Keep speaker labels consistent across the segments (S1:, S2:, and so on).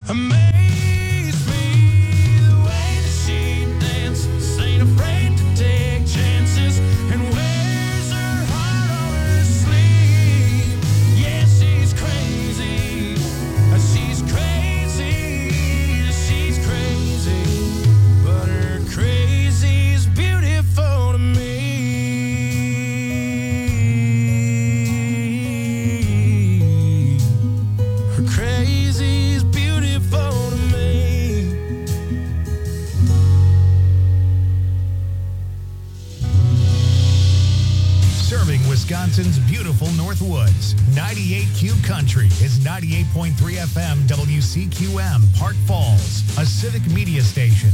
S1: Amaze me the way that she dances, ain't afraid to take chances, and wears her heart on her sleeve. Yeah, she's crazy, she's crazy, she's crazy, but her crazy's beautiful to me. Her crazy's beautiful to me.
S2: Serving Wisconsin's beautiful Northwoods. 98Q Country is 98.3 FM WCQM, Park Falls, a civic media station.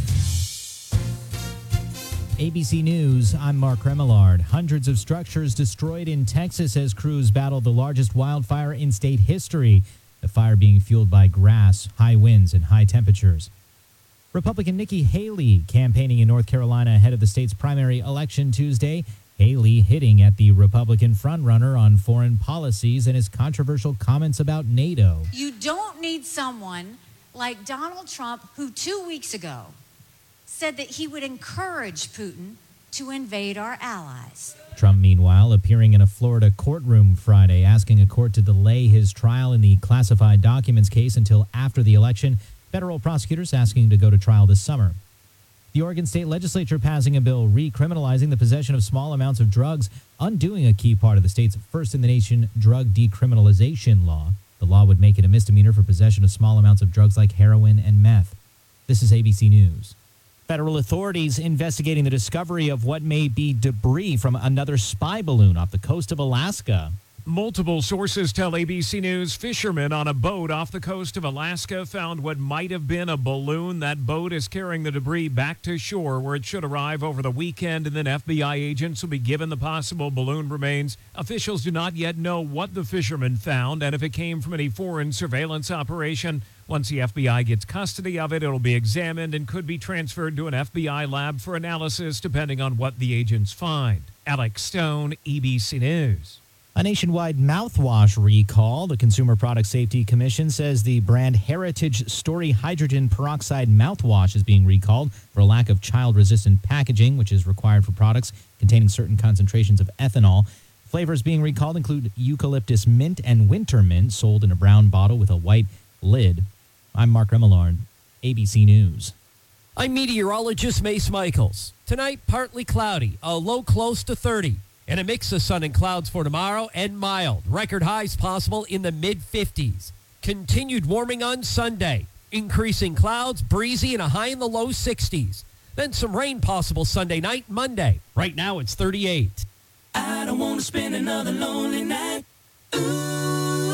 S3: ABC News, I'm Mark Remillard. Hundreds of structures destroyed in Texas as crews battle the largest wildfire in state history. The fire being fueled by grass, high winds, and high temperatures. Republican Nikki Haley campaigning in North Carolina ahead of the state's primary election Tuesday. Haley hitting at the Republican frontrunner on foreign policies and his controversial comments about NATO.
S4: You don't need someone like Donald Trump, who 2 weeks ago said that he would encourage Putin to invade our allies.
S3: Trump, meanwhile, appearing in a Florida courtroom Friday, asking a court to delay his trial in the classified documents case until after the election. Federal prosecutors asking to go to trial this summer. The Oregon State Legislature passing a bill recriminalizing the possession of small amounts of drugs, undoing a key part of the state's first-in-the-nation drug decriminalization law. The law would make it a misdemeanor for possession of small amounts of drugs like heroin and meth. This is ABC News. Federal authorities investigating the discovery of what may be debris from another spy balloon off the coast of Alaska.
S5: Multiple sources tell ABC News fishermen on a boat off the coast of Alaska found what might have been a balloon. That boat is carrying the debris back to shore where it should arrive over the weekend, and then FBI agents will be given the possible balloon remains. Officials do not yet know what the fishermen found and if it came from any foreign surveillance operation. Once the FBI gets custody of it, it'll be examined and could be transferred to an FBI lab for analysis depending on what the agents find. Alex Stone, ABC News.
S3: A nationwide mouthwash recall. The Consumer Product Safety Commission says the brand Heritage Story Hydrogen Peroxide mouthwash is being recalled for a lack of child-resistant packaging, which is required for products containing certain concentrations of ethanol. Flavors being recalled include eucalyptus mint and winter mint, sold in a brown bottle with a white lid. I'm Mark Remillard, ABC News.
S6: I'm meteorologist Mace Michaels. Tonight, partly cloudy, a low close to 30. And a mix of sun and clouds for tomorrow and mild. Record highs possible in the mid-50s. Continued warming on Sunday. Increasing clouds, breezy, and a high in the low 60s. Then some rain possible Sunday night, Monday. Right now it's 38.
S1: I don't want to spend another lonely night. Ooh.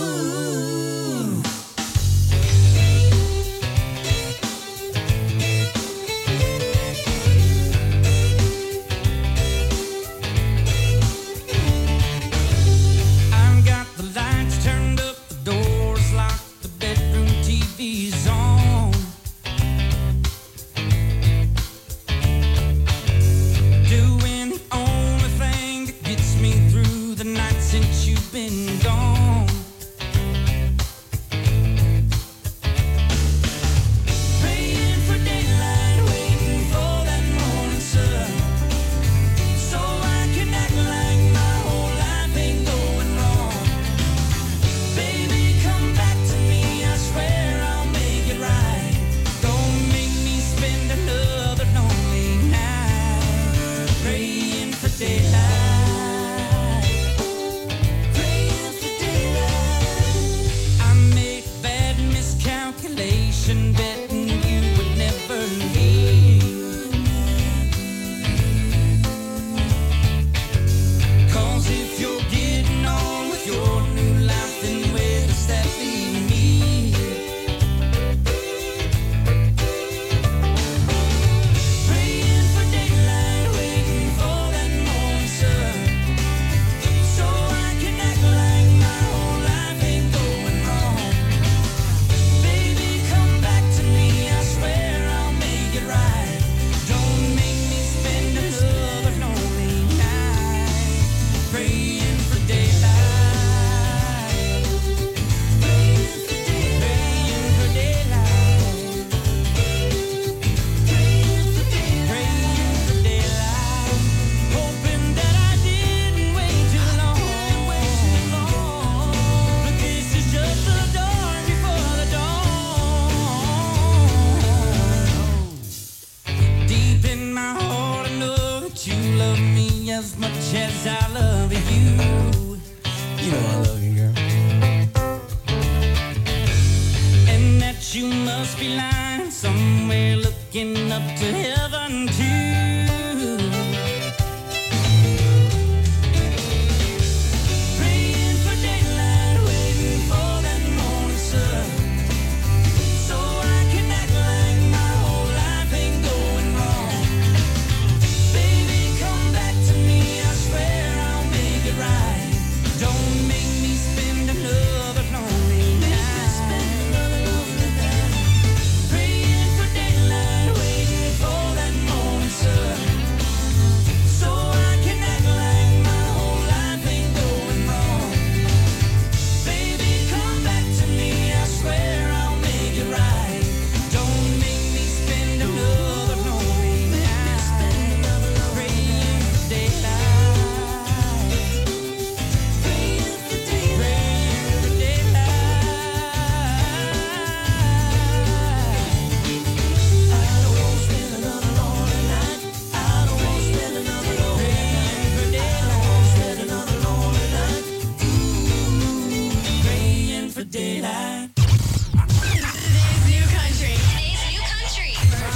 S1: I've got the lights turned up, the doors locked, the bedroom TV's on. Doing the only thing that gets me through the night since you've been gone. Praying for daylight, waiting for that morning sun, so I can act like my whole life ain't going wrong. Baby, come back to me, I swear I'll make it right. Don't make me spend another lonely night praying for daylight. Praying for daylight. I made a bad miscalculation, betting you would never leave. 'Cause if you're getting on with your new life, then where does that leave me? Praying for daylight, waiting for that morning sun, so I can act like my whole life ain't going wrong. Baby, come back to me, must be lying somewhere looking up to heaven too. Praying for daylight, waiting for that morning sun, so I can act like my whole life ain't going wrong. Baby, come back to me, I swear I'll make it right. Don't make me spend another lonely night. Praying for daylight, waiting for that morning sun, so I can act like my whole life ain't going wrong. Baby, come back to me, I swear I'll make it right. Don't make me spend another lonely night. Praying for daylight. Praying for daylight. I don't want to spend another lonely night. I don't want to spend another lonely night. Praying for daylight.
S7: Today's new country. Today's new country.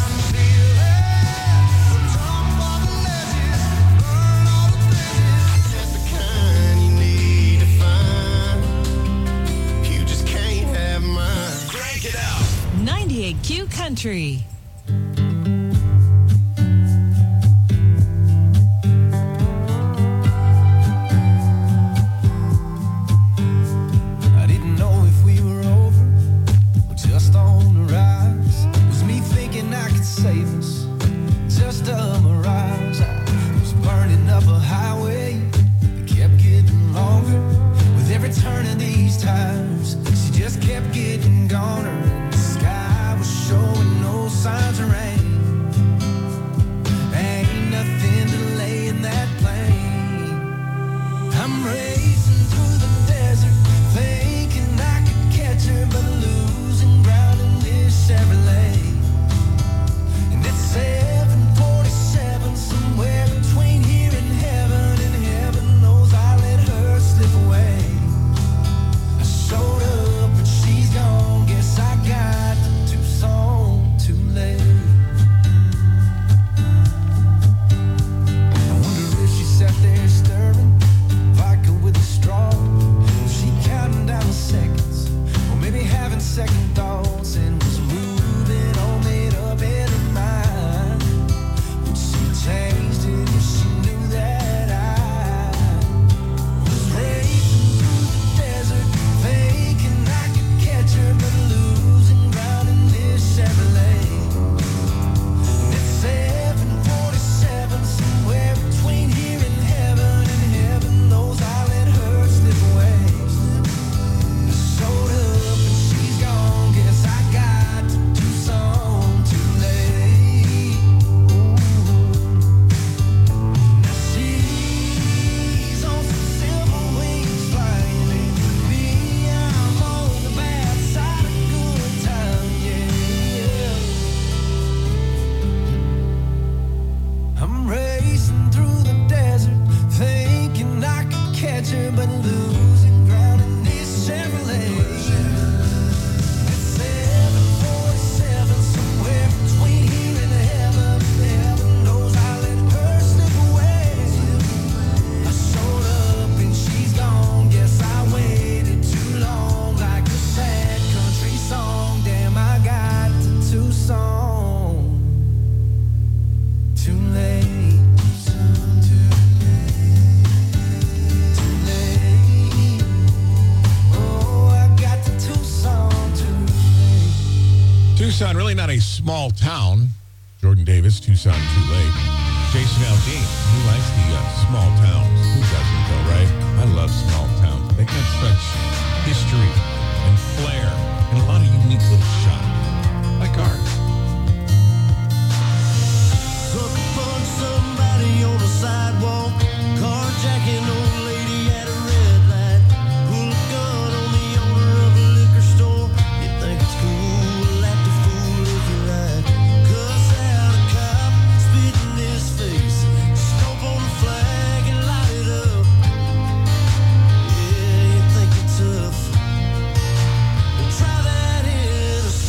S8: Just the kind you need to find. You just can't have mine. Crank it out.
S9: 98Q Country.
S8: I didn't know if we were over or just on the rise. Was me thinking I could save us? Just a mirage. I was burning up a highway that kept getting longer. With every turn of these tires, she just kept getting goner. And the sky was showing no signs of rain. Ain't nothing delaying that plane. I'm racing through the desert, thinking I could catch her, but losing ground in this Chevrolet. And it's 747, somewhere between here and heaven knows I let her slip away. I showed up, but she's gone. Guess I got to Tucson too late. I wonder if she sat there stirring vodka with a straw. Was she counting down the seconds, or maybe having second thoughts, and was moving all made up in her mind? Would she changed it if she knew that I was racing through the desert, thinking I could catch her, but losing ground in this Chevrolet. And it's 747, somewhere between here and heaven knows I let her slip away. I showed up and she's gone. Guess I got to Tucson too late. Now she's on some silver wings flying, and me, I'm on the bad side of good time, yeah. I'm racing through the desert, thinking I could catch her, but losing ground in this Chevrolet. It's 747, somewhere between here and heaven knows I let her slip away. I showed up and she's gone. Guess I waited too long, like a sad country song. Damn, I got to Tucson too late. Too late. Oh, I got to Tucson too late.
S10: Tucson, really not a small town. Jordan Davis, Tucson, too late. Jason Aldean, who likes the small towns? Who doesn't, though, right? I love small towns. They got such history and flair and a lot of unique little shops, like ours.
S8: Sucker punch somebody on the sidewalk, carjacking old lady at a red light, pull a gun on the owner of a liquor store. You think it's cool, act a fool if you're right. Cuss out a cop, spit in his face, stomp on the flag and light it up. Yeah, you think you're tough. Well, try that in a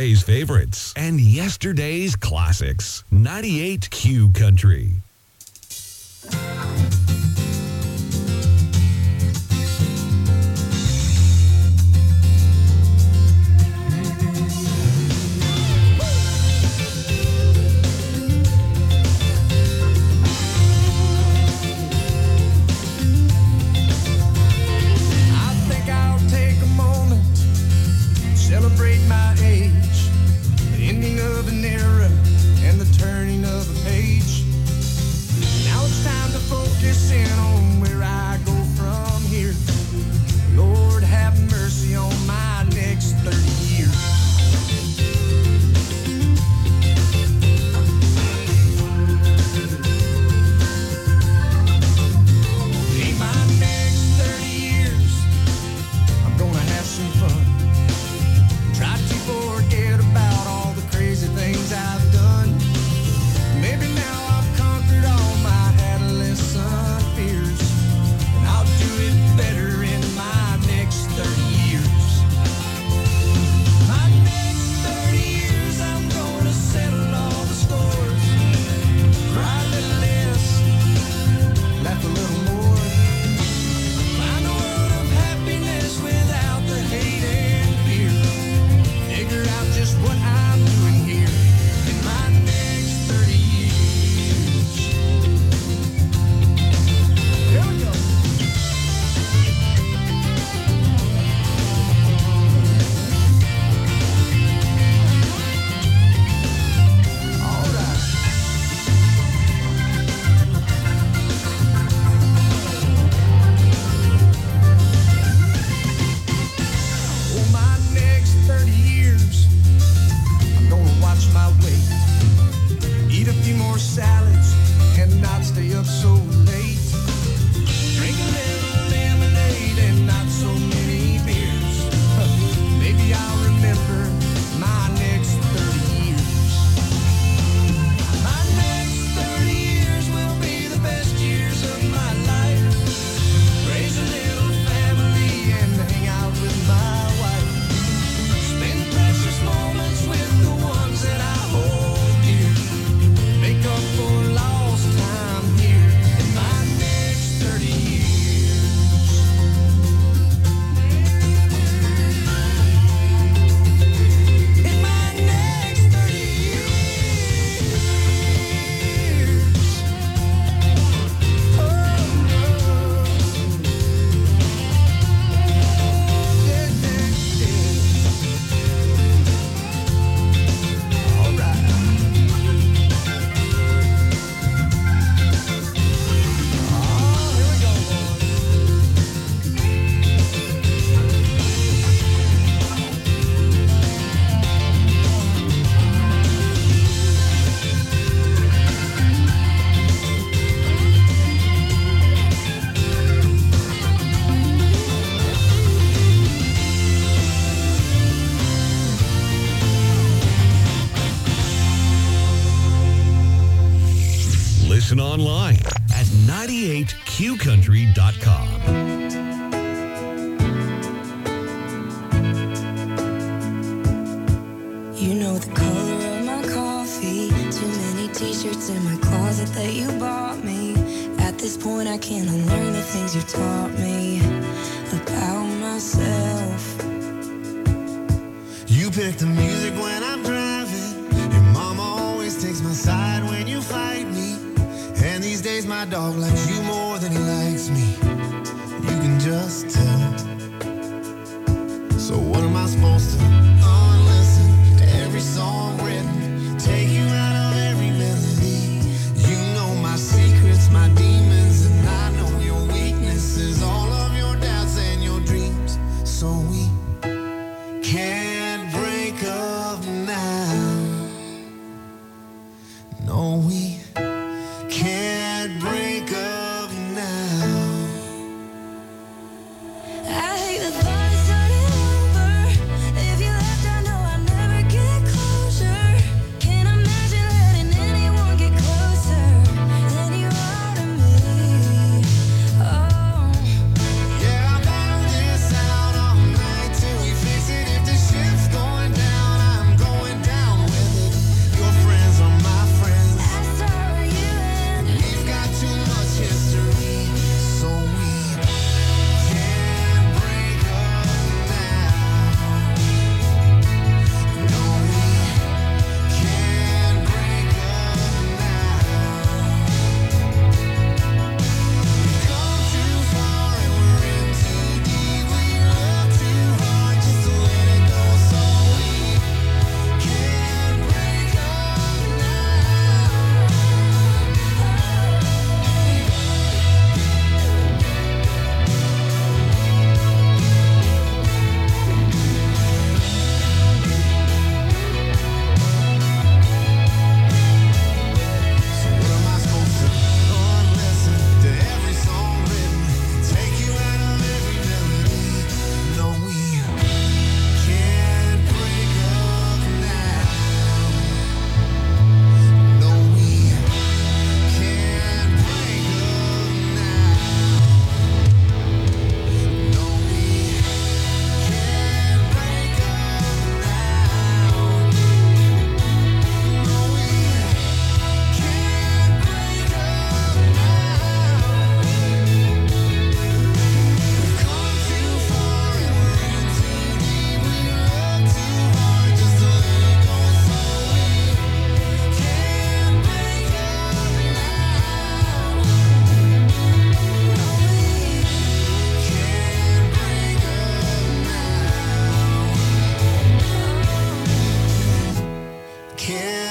S11: today's favorites and yesterday's classics. 98 Q Country.
S8: Celebrate my age, the ending of an era and the turning of a page. Now it's time to focus in on where I go from here. Lord, have mercy on my next 30 years. In my next 30 years, I'm gonna have some fun. Try to forget about all the crazy things I've done. Maybe now I've conquered all my adolescent fears, and I'll do it better in my next 30 years. My next 30 years, I'm gonna settle all the scores. Cry a little less, laugh a little more. Find a world of happiness without the hate and fear. Figure out just what I'm doing here in my next 30 years. Here we go. All right. Oh, my next 30 years, I'm gonna watch my weight, eat a few more salads, and not stay up so late. Drink a little lemonade and not so many beers. Maybe I'll remember my next 30 years. My next 30 years will be the best years of my life. Raise a little family and hang out with my wife. Spend precious moments with the ones that I hold dear. Make up for lost time here in my next 30 years. In my next 30 years. All right. Oh, here we go, boys.
S11: Listen online at 98qcountry.com.
S12: You know the color of my coffee. Too many t-shirts in my closet that you bought me. At this point I can't unlearn the things you taught me about myself.
S8: You pick the music when I'm driving. Your mama always takes my side when you fight me. And these days my dog likes you more than he likes me. You can just tell. So what am I supposed to unlisten to every song written? Take you out of every melody. You know my secrets, my demons, and I know your weaknesses. All of your doubts and your dreams. So we can't break up now. No, we can't break up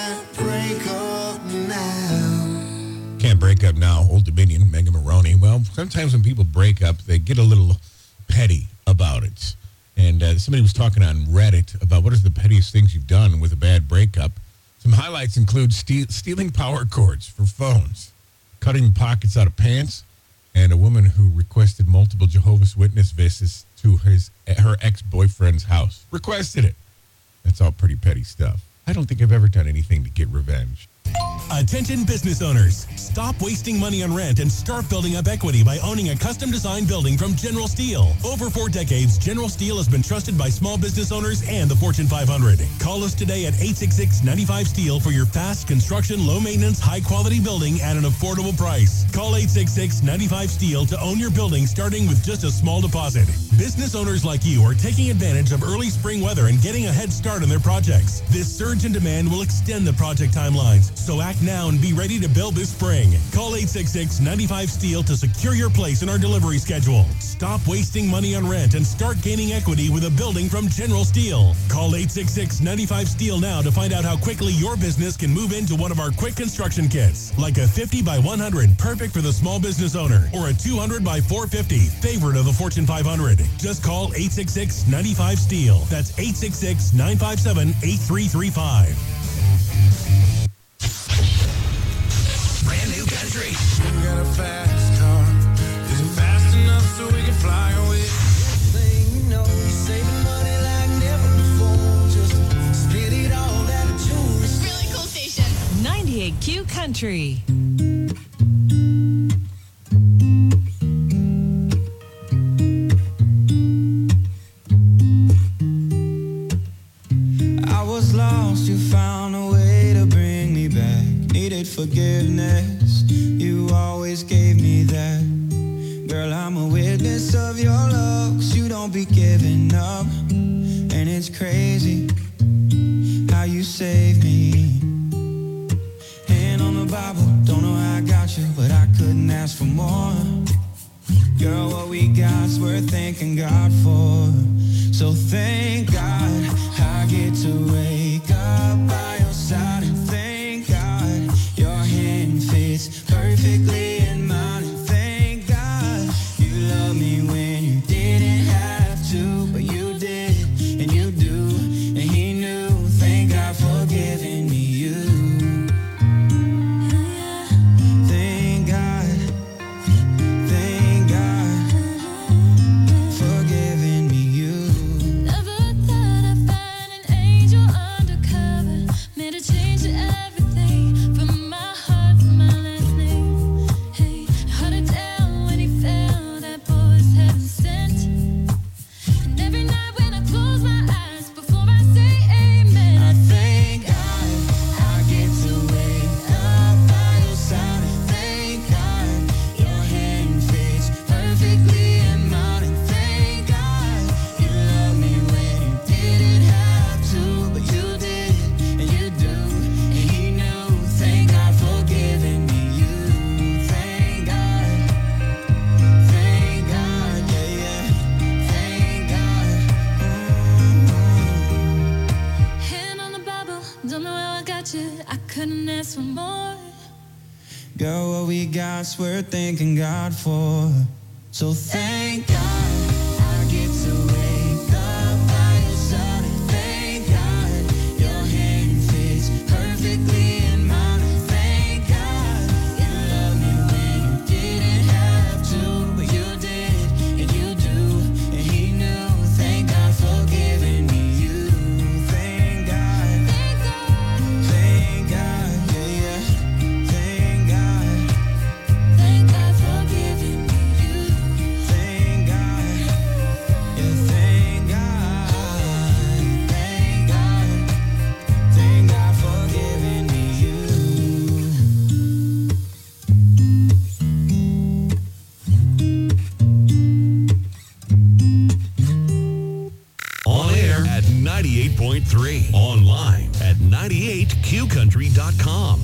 S8: can't break up now.
S10: Can't break up now. Old Dominion, Mega Maroney. Well, sometimes when people break up, they get a little petty about it. And somebody was talking on Reddit about what is the pettiest things you've done with a bad breakup. Some highlights include stealing power cords for phones, cutting pockets out of pants, and a woman who requested multiple Jehovah's Witness visits to her ex-boyfriend's house. Requested it. That's all pretty petty stuff. I don't think I've ever done anything to get revenge.
S13: Attention business owners. Stop wasting money on rent and start building up equity by owning a custom-designed building from General Steel. Over 4 decades, General Steel has been trusted by small business owners and the Fortune 500. Call us today at 866-95-STEEL for your fast construction, low-maintenance, high-quality building at an affordable price. Call 866-95-STEEL to own your building starting with just a small deposit. Business owners like you are taking advantage of early spring weather and getting a head start on their projects. This surge in demand will extend the project timelines, so act now and be ready to build this spring. Call 866-95-STEEL to secure your place in our delivery schedule. Stop wasting money on rent and start gaining equity with a building from General Steel. Call 866-95-STEEL now to find out how quickly your business can move into one of our quick construction kits, like a 50 by 100, perfect for the small business owner, or a 200 by 450, favorite of the Fortune 500. Just call 866-95-STEEL. That's 866-957-8335.
S11: Brand new country.
S8: You got a fast car. Is it fast enough so we can fly away? Thing you know, you're saving money like never before. Just split it all out of June.
S9: Really cool station. 98Q Country.
S8: I was lost, you found a way to bring me back. Needed forgiveness, you always gave me that. Girl, I'm a witness of your love, 'cause you don't be giving up. And it's crazy how you saved me. Hand on the Bible, don't know how I got you, but I couldn't ask for more. Girl, what we got's worth thanking God for. So thank God I get to wake up by your side. And thank God your hand fits perfectly in mine. And thank God you love me when you didn't have to, but you did, and you do, and he knew. Thank God for giving me you. Thank God for giving me you.
S12: Never thought I'd find an angel undercover. Made a change to everything from my heart to my last name. Hey, hard to tell when he fell, that boy's heaven sent. And every night when I close my eyes before I say amen, I thank God I get to wake up by your side. And thank God your hand fits perfectly in mine. And thank God you love me when you didn't have to, but you did, and you do, and he knew. Thank God for giving me you. Thank God, yeah, yeah. Thank God. Hand on the Bible, don't know how I got you. I couldn't ask for more. Girl, what we got's worth thanking God for. So thank God I get to wake up by your side. And thank God your hand fits perfectly in mine. And thank God you love me when you didn't have to, but you did, and you do, and he knew. Thank God for giving me you. Thank God, yeah, yeah. Thank God for giving me you. Thank God, yeah, thank God for giving me you.
S11: On air at 98.3. Online at 98qcountry.com.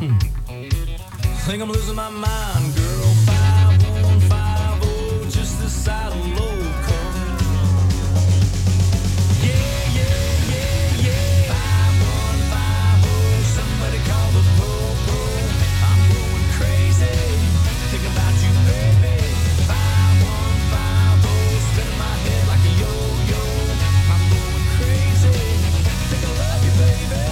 S1: Think I'm losing my mind, girl. 5150, just this side of local. Yeah, yeah, yeah, yeah. 5150, somebody call the po-po. I'm going crazy, thinking about you, baby. 5150, spinning my head like a yo-yo. I'm going crazy, think I love you, baby.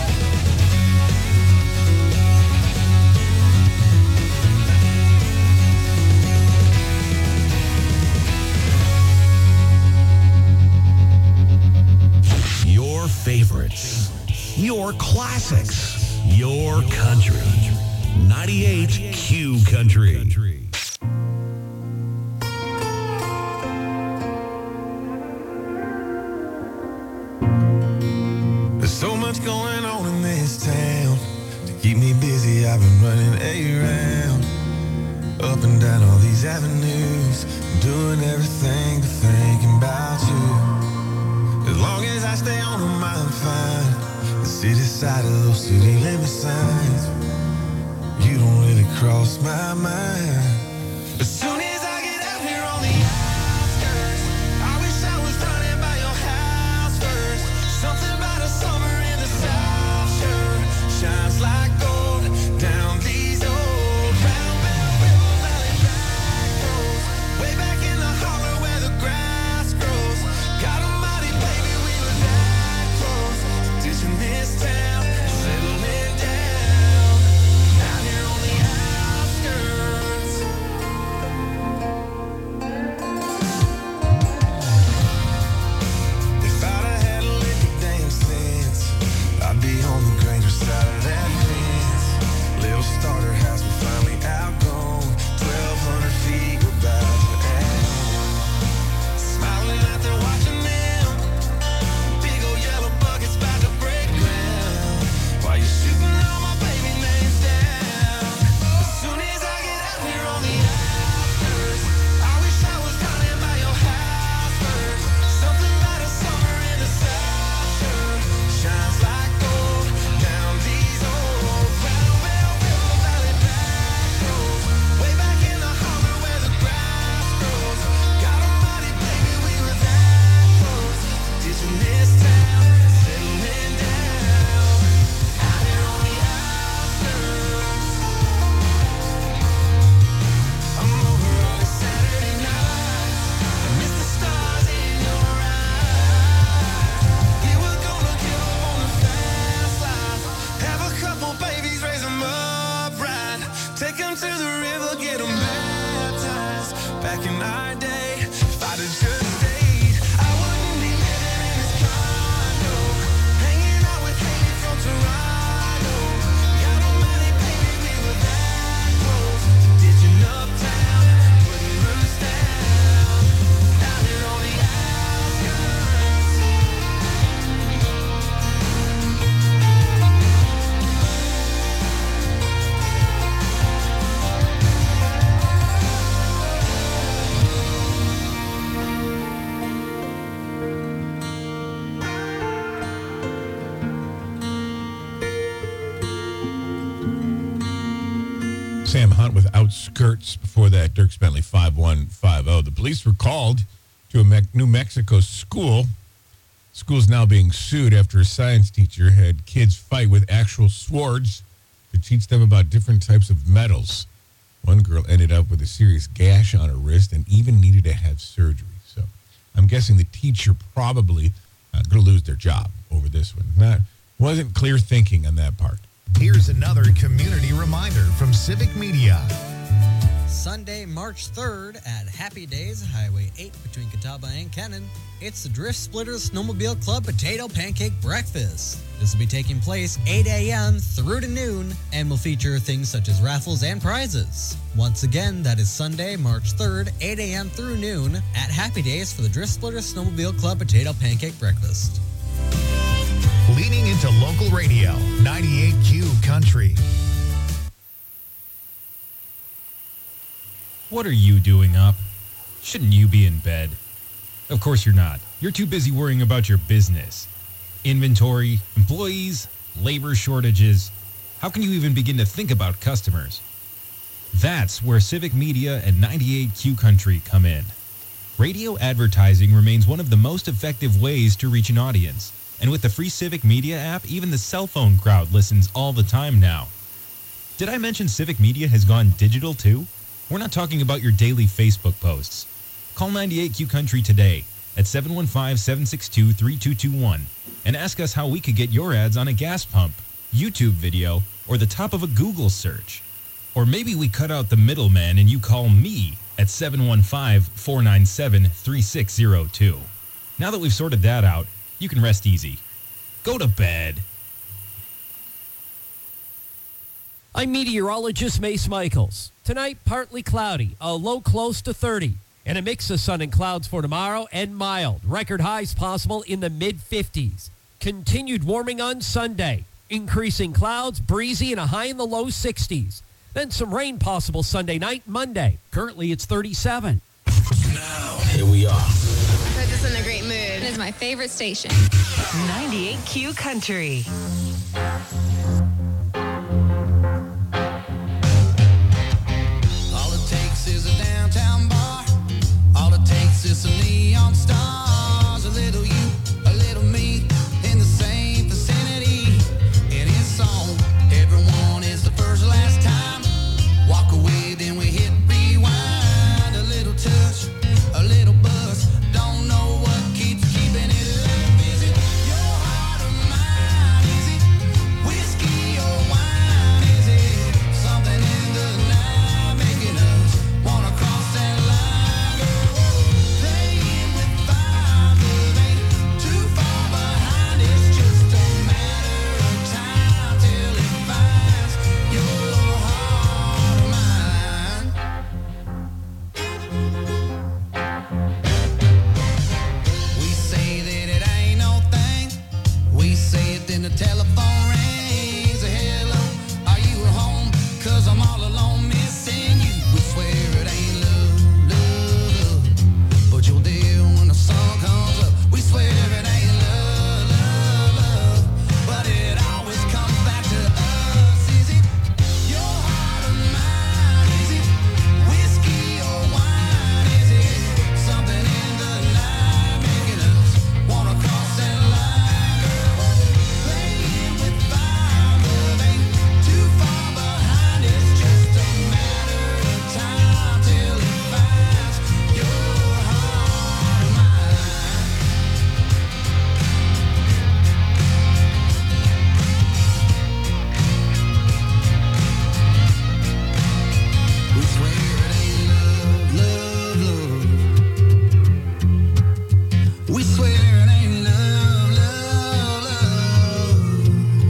S11: Your favorites, your classics, your country. 98 Q Country.
S8: There's so much going on in this town. To keep me busy, I've been running around. Up and down all these avenues. Doing everything but thinking about you. As long as I stay on them, I'm fine. The city side of those city limit signs. You don't really cross my mind. As soon as I get out here on the outskirts, I wish I was running by your house first. Something about a summer in the South sure shines like gold down these old round River Valley back roads. Way back in the holler where the grass grows. God almighty, baby, we were that close. Ditching this town, settling down. Out here on the outskirts. If I'd have had a lick of damn sense, I'd be on the Granger side of that fence. Little starter house, we finally outgrown. 1,200 feet, we're about to end. Smiling out there watching them. Big old yellow buckets about to break ground. While you're shooting all my baby names down. As soon as I get out here on the outskirts, I wish I was running by your house first. Something about a summer in the South sure shines like gold down these old round River Valley back roads. Way back in the holler where the grass grows. God almighty, baby, we were that close. Ditching this town, settling down. Out here on the outskirts. I'm over on a Saturday night. I miss the stars in your eyes. We were gonna give up on the fast life. Have a couple babies, raise them up right. Take them to the river, get them baptized. Back in our day, if I'd have just stayed, I wouldn't be living in this condo. Hanging out with Katie from Toronto. God almighty, baby, we were that close. Ditching uptown, putting roots down. Out here on the outskirts.
S10: Sam Hunt with Outskirts. Before that, Dirk Bentley, 5150. The police were called to a New Mexico school. School's now being sued after a science teacher had kids fight with actual swords to teach them about different types of metals. One girl ended up with a serious gash on her wrist and even needed to have surgery. So I'm guessing the teacher probably going to lose their job over this one. Wasn't clear thinking on that part.
S2: Here's another community reminder from Civic Media.
S14: Sunday, March 3rd at Happy Days, Highway 8 between Catawba and Kennon. It's the Drift Splitters Snowmobile Club Potato Pancake Breakfast. This will be taking place 8 a.m. through to noon and will feature things such as raffles and prizes. Once again, that is Sunday, March 3rd, 8 a.m. through noon at Happy Days for the Drift Splitters Snowmobile Club Potato Pancake Breakfast.
S2: Leaning into local radio, 98Q Country.
S15: What are you doing up? Shouldn't you be in bed? Of course you're not. You're too busy worrying about your business. Inventory, employees, labor shortages. How can you even begin to think about customers? That's where Civic Media and 98Q Country come in. Radio advertising remains one of the most effective ways to reach an audience. And with the free Civic Media app, even the cell phone crowd listens all the time now. Did I mention Civic Media has gone digital too? We're not talking about your daily Facebook posts. Call 98Q Country today at 715-762-3221 and ask us how we could get your ads on a gas pump, YouTube video, or the top of a Google search. Or maybe we cut out the middleman and you call me at 715-497-3602. Now that we've sorted that out, you can rest easy. Go to bed.
S6: I'm meteorologist Mace Michaels. Tonight, partly cloudy, a low close to 30, and a mix of sun and clouds for tomorrow and mild. Record highs possible in the mid-50s. Continued warming on Sunday. Increasing clouds, breezy, and a high in the low 60s. Then some rain possible Sunday night, Monday. Currently, it's 37.
S11: Now, here we are.
S7: Puts us in a great mood. It's my favorite station.
S9: 98Q Country.
S8: All it takes is a downtown bar. All it takes is some neon stars. A little you, a little me, in the same vicinity. And it's on. Everyone is the first last time. Walk away, then we hit rewind. A little touch, a little buzz. Don't know what keeps keeping it alive. Is it your heart or mine? Is it whiskey or wine? Is it something in the night making us wanna cross that line? Playing with fire, but ain't too far behind. It's just a matter of time till it finds your heart or mine. We say that it ain't no thing. We say it, then the telephone rings. Hello, are you at home? 'Cause I'm all alone missing you. We swear it ain't love, love, but you're there when the sun comes up. We swear it ain't love, love, love, but it always comes back to us. Is it your heart or mine? Is it whiskey or wine? Is it something in the night making us wanna cross that line? Playing with fire, but ain't too far behind. It's just a matter of time till it finds your heart or mine. We swear it ain't love, love, love. We swear it ain't love, love, love.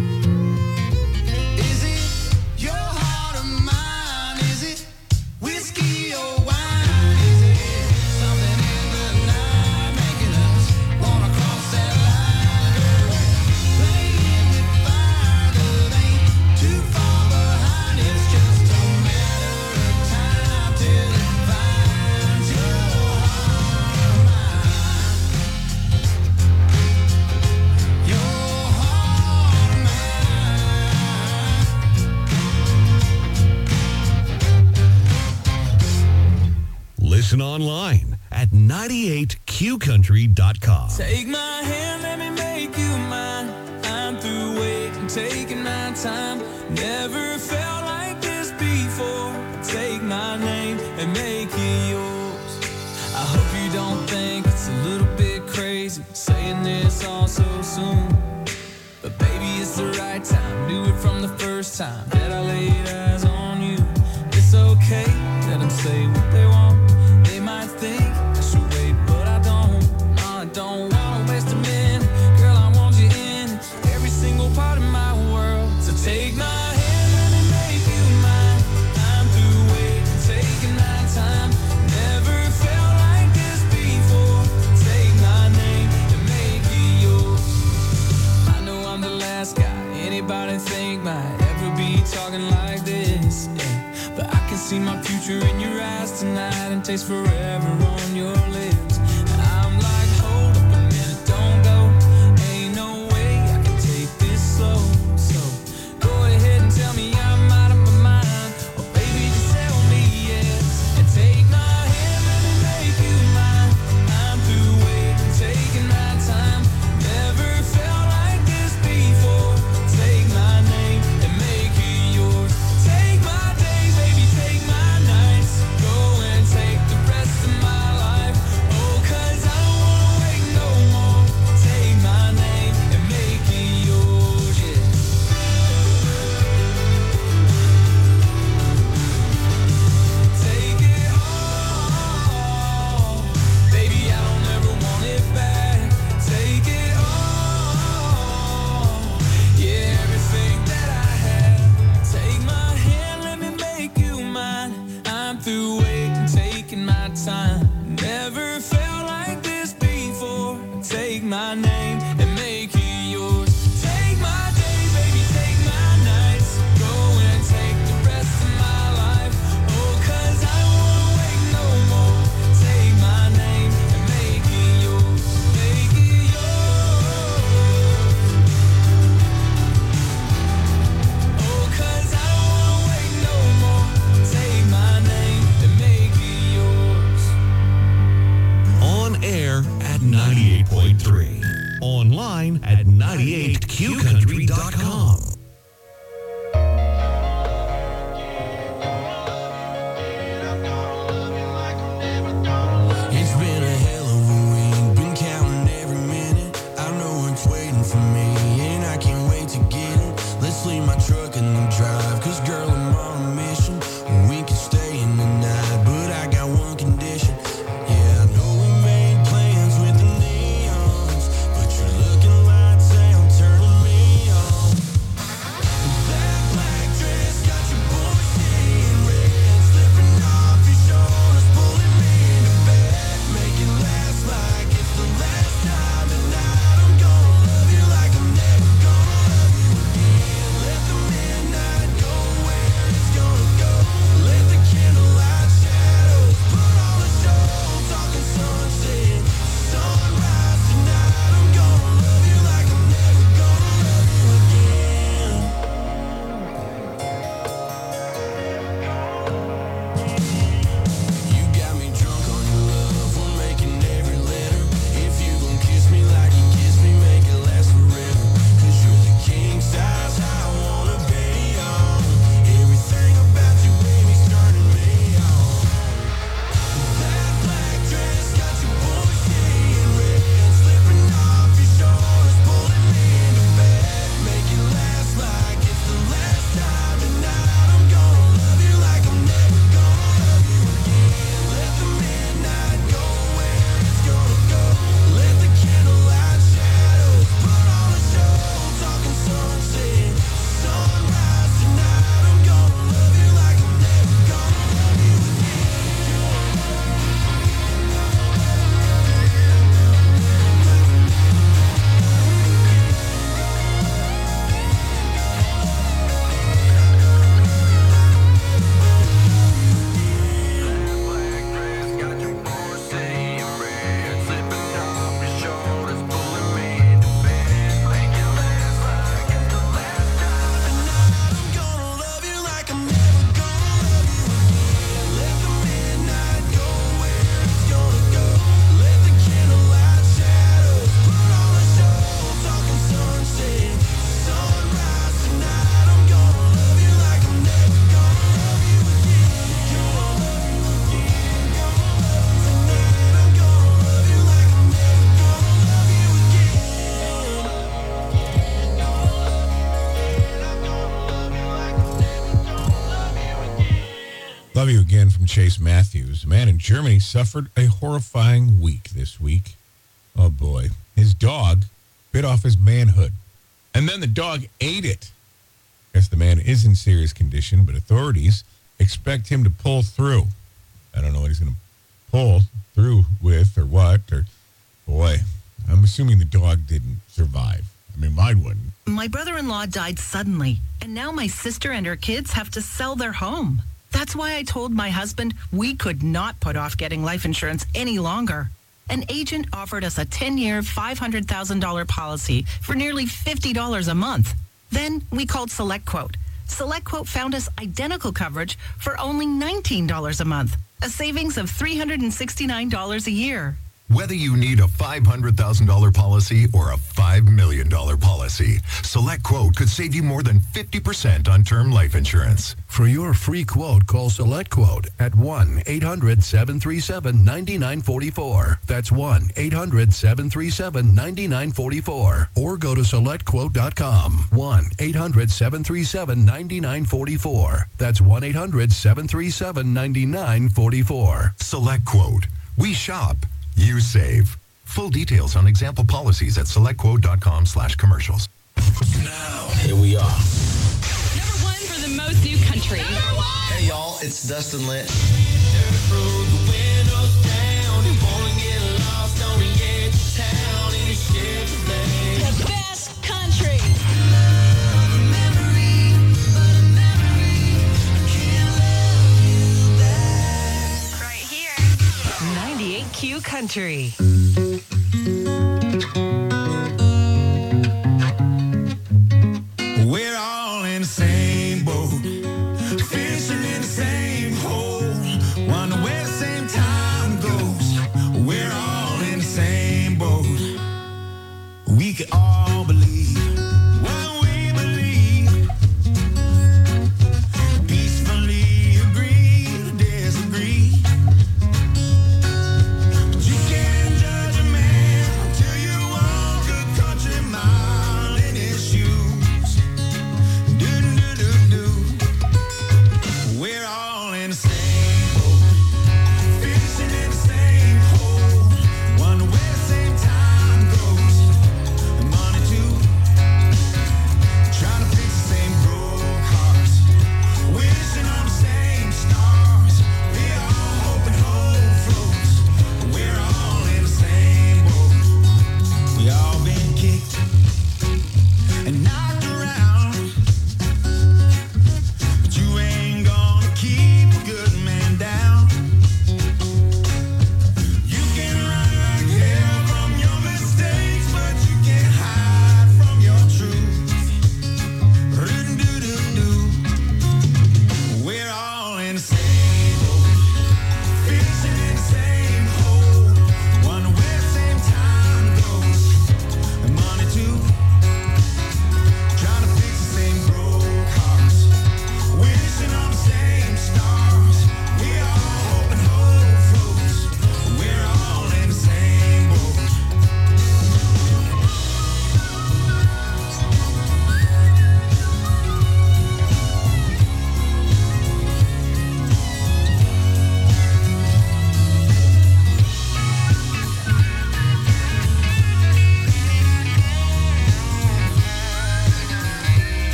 S8: Is it your heart or mine? Is it whiskey or wine? Is it something in the night making us wanna cross that line? Playing with fire, but ain't too far behind. It's just a matter of time till it finds your heart or mine. Your heart or
S11: Listen online at 98qcountry.com.
S1: Take my hand, let me make you mine. I'm through waiting, taking my time. Never felt like this before. Take my name and make it yours. I hope you don't think it's a little bit crazy saying this all so soon. But baby, it's the right time. Knew it from the first time that I laid eyes on you. It's okay, let them say what they want. They might think I should wait, but I don't. No, I don't wanna waste a minute. Girl, I want you in every single part of my world. So take my hand, let me make you mine. I'm through waiting, taking my time. Never felt like this before. Take my name and make it yours. I know I'm the last guy anybody think might ever be talking like this, yeah. But I can see my future in your eyes tonight and taste forever on your lips. I'm like, hold up a minute, don't go. Ain't no way I can take this slow. So go ahead and tell
S11: online at 98qcountry.com.
S8: It's been a hell of a week, been counting every minute. I know it's waiting for me, and I can't wait to get it. Let's leave my truck in the drive, cause girl, I'm on a mission. We can stay in the night, but I got one condition. Yeah, I know we made plans with the neons, but your looking lights sound turning me on. That black dress got your boy seeing red, slipping off your shoulders, pulling me into bed. Make it last like it's the last time tonight. I'm gonna love you like I'm never gonna love you again. Let the midnight go where it's gonna go. Let the candlelight shadows put on the show. Talking sunset, sunrise tonight. I'm gonna love you like I'm never gonna love you again. You got me drunk on your love. We're making every letter. If you gon' kiss me like you kiss me, make it last forever. Cause you're the king size I wanna be on. Everything about you, baby's turning me on. That black dress got your boy seeing red, slipping off your shoulders, pulling me into bed. Make it last like it's the last time tonight. I'm gonna love you like I'm never gonna love you again. Let the midnight go where it's gonna go. Let the candlelight shadows put on the show. Talking sunset, sunrise tonight. I'm gonna love you like I'm never gonna love you again. Black dress got your boy seeing red, slipping off your shoulders, pulling me into bed. Make it last like it's the last time tonight. I'm gonna love you like I'm never gonna love you again. Let the midnight go where it's gonna go. Let the candlelight shadows put on the show. Talking sunset, sunrise tonight. I'm gonna love you like I'm never gonna love you again. Gonna love you again, gonna love you tonight. I'm gonna love you like I'm never gonna love you again.
S10: Love You Again from Chase Matthews. A man in Germany suffered a horrifying week this week. Oh boy. His dog bit off his manhood, and then the dog ate it. Guess the man is in serious condition, but authorities expect him to pull through. I don't know what he's going to pull through with or what. Or boy, I'm assuming the dog didn't survive. I mean, mine wouldn't.
S9: My brother-in-law died suddenly, and now my sister and her kids have to sell their home. That's why I told my husband we could not put off getting life insurance any longer. An agent offered us a 10-year, $500,000 policy for nearly $50 a month. Then we called SelectQuote. SelectQuote found us identical coverage for only $19 a month, a savings of $369 a year.
S16: Whether you need a $500,000 policy or a $5 million policy, SelectQuote could save you more than 50% on term life insurance.
S11: For your free quote, call SelectQuote at 1-800-737-9944. That's 1-800-737-9944. Or go to SelectQuote.com. 1-800-737-9944. That's 1-800-737-9944.
S16: SelectQuote. We shop. You save. Full details on example policies at selectquote.com/commercials.
S8: Now, here we are.
S7: Number one for the most new country.
S17: Hey y'all, it's Dustin Litt.
S7: The best country. Right here.
S9: 98Q Country.
S8: We're all in the same boat, fishing in the same hole, wonder where the same time goes. We're all in the same boat. We could all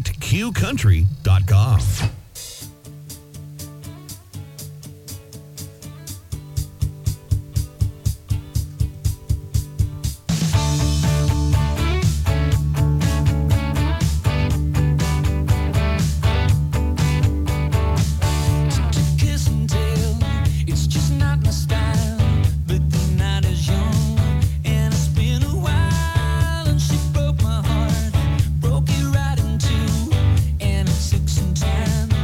S11: 98QCountry.com.
S1: Kiss and tell, it's just not my style. But the night is young, and it's been a while. And she broke my heart, broke it right in two, and it took some time.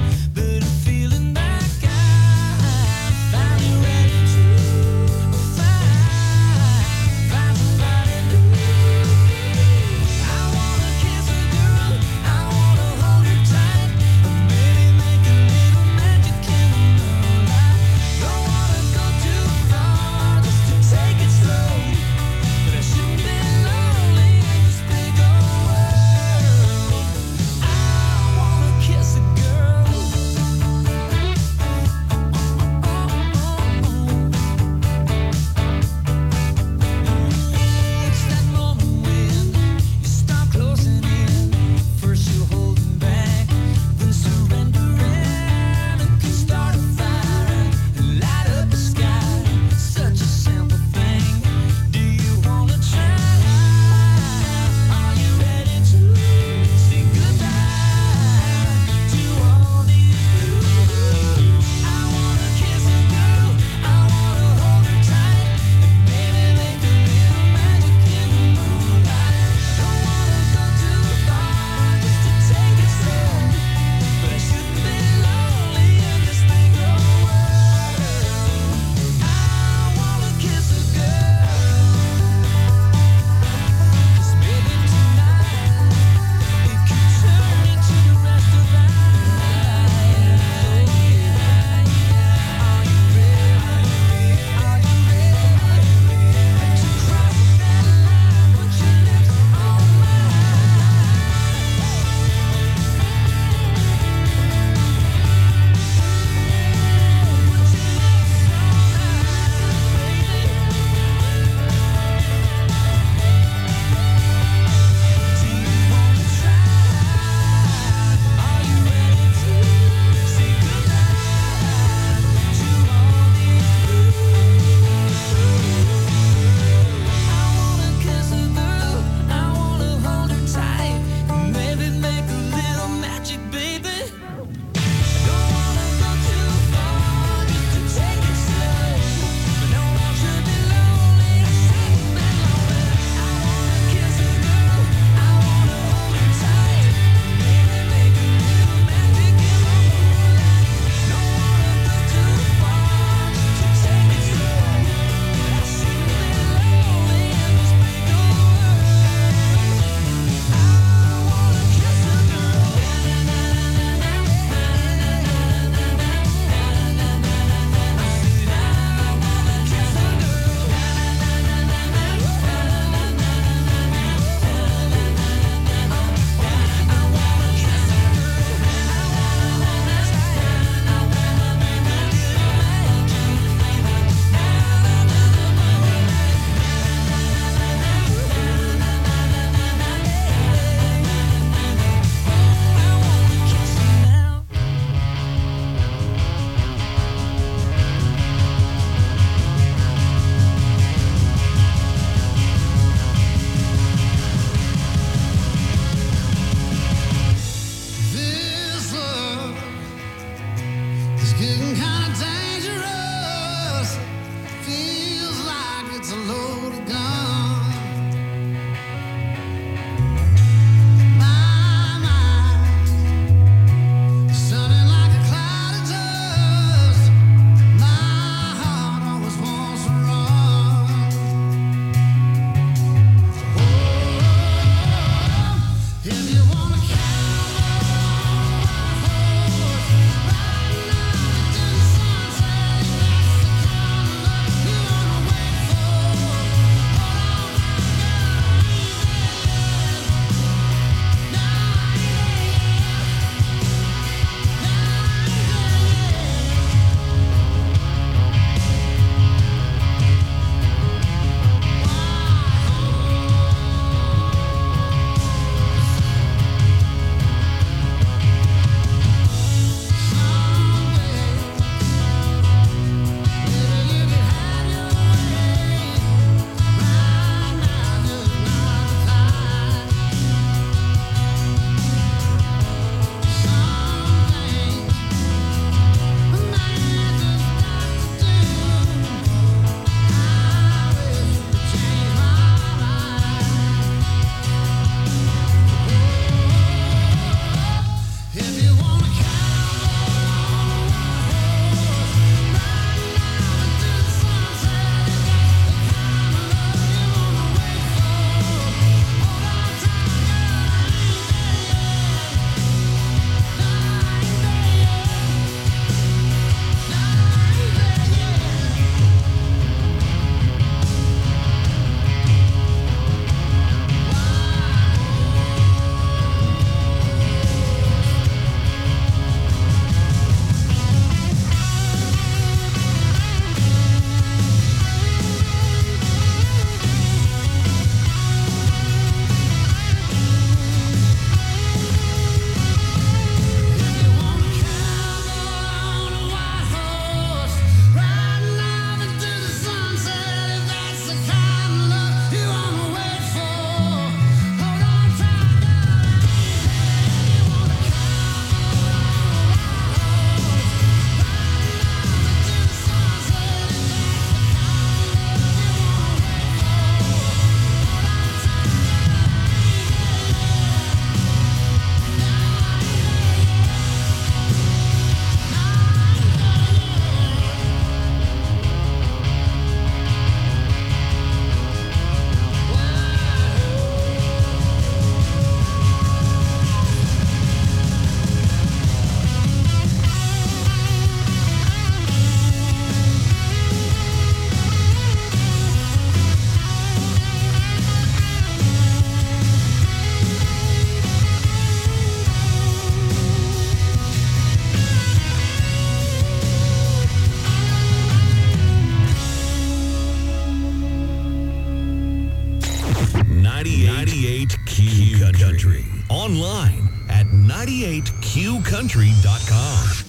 S11: online at 98qcountry.com.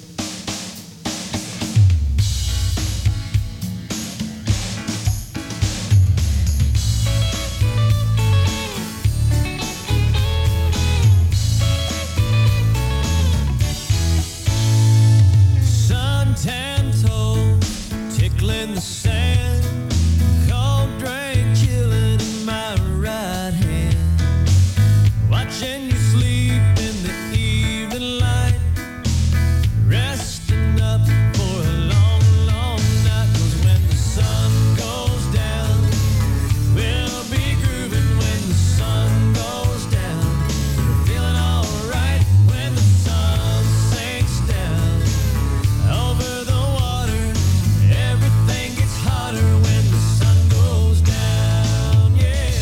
S1: Suntan toes tickling the sand, cold drink chilling in my right hand, watching you sleep in the evening light, resting up for a long, long night. 'Cause when the sun goes down, we'll be grooving. When the sun goes down, we're feeling alright. When the sun sinks down over the water, everything gets hotter when the sun goes down, yeah.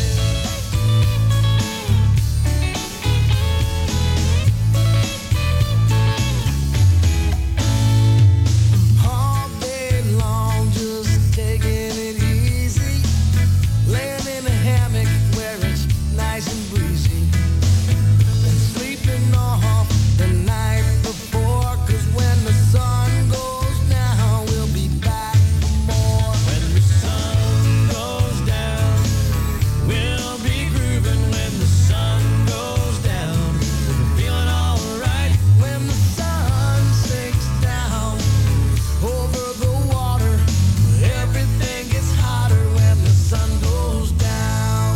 S1: All day long, just taking it easy, laying in a hammock where it's nice and breezy, and sleeping off the night before. 'Cause when the sun goes down, we'll be back for more. When the sun goes down, we'll be grooving. When the sun goes down, we'll be feeling alright. When the sun sinks down over the water, everything gets hotter when the sun goes down.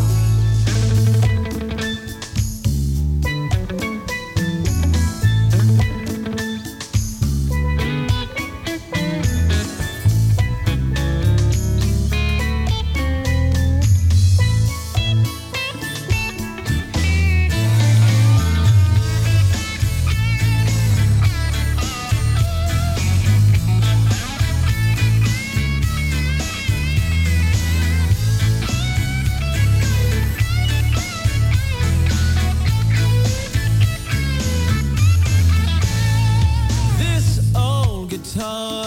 S1: This old guitar